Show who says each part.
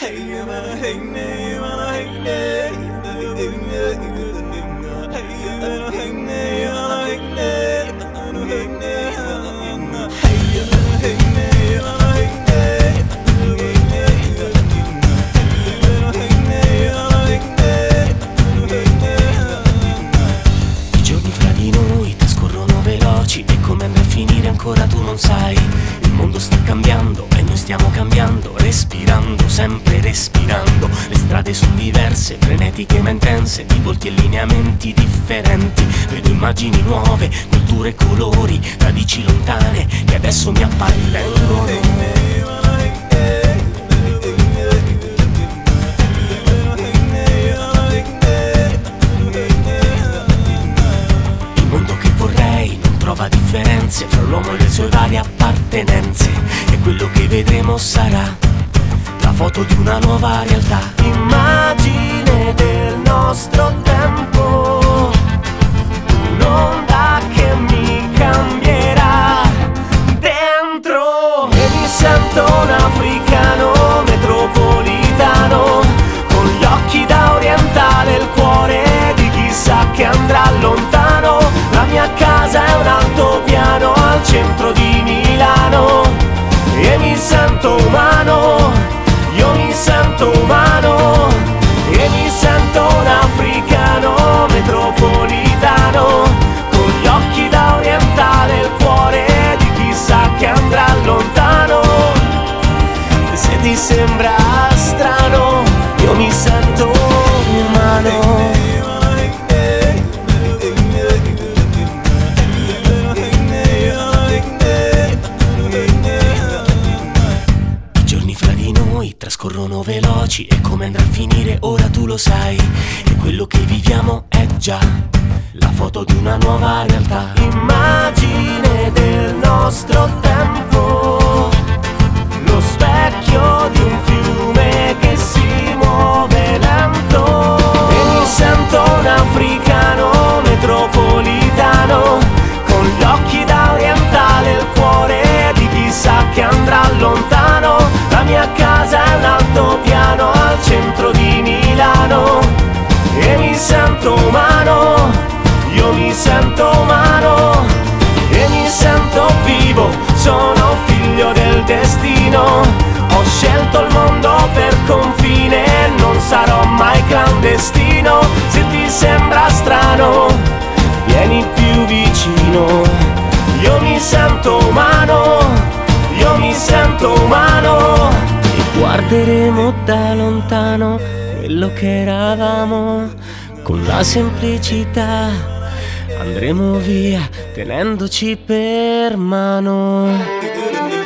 Speaker 1: E come andrà a finire ancora tu non sai. Il mondo sta cambiando e noi stiamo cambiando, respirando, sempre respirando. Le strade sono diverse, frenetiche ma intense, di volti e lineamenti differenti. Vedo immagini nuove, culture e colori, radici lontane che adesso mi appartengono. Trova differenze fra l'uomo e le sue varie appartenenze, e quello che vedremo sarà la foto di una nuova realtà. Immagine del nostro tempo, un'onda che mi cambierà dentro, e mi sento un africano metropolitano, con gli occhi da orientale, il cuore di chissà che andrà lontano. La mia casa è un altopiano al centro di Milano, e mi sento umano, io mi sento umano, e mi sento un africano metropolitano, con gli occhi da orientale, il cuore di chissà che andrà lontano. Se ti sembra strano, io mi sento umano. Trascorrono veloci, e come andrà a finire ora tu lo sai. E quello che viviamo è già la foto di una nuova realtà. Immagine del nostro tempo, lo specchio di un fiume che si muove lento, e mi sento un africano metropolitano, con gli occhi da orientale, il cuore di chissà che andrà lontano. La mia casa è un altopiano al centro di Milano, e mi sento umano, io mi sento umano, e mi sento vivo, sono figlio del destino. Ho scelto il mondo per confine, non sarò mai clandestino. Se ti sembra strano, vieni più vicino. Io mi sento umano, io mi sento umano, e guarderemo da lontano quello che eravamo. Con la semplicità andremo via tenendoci per mano.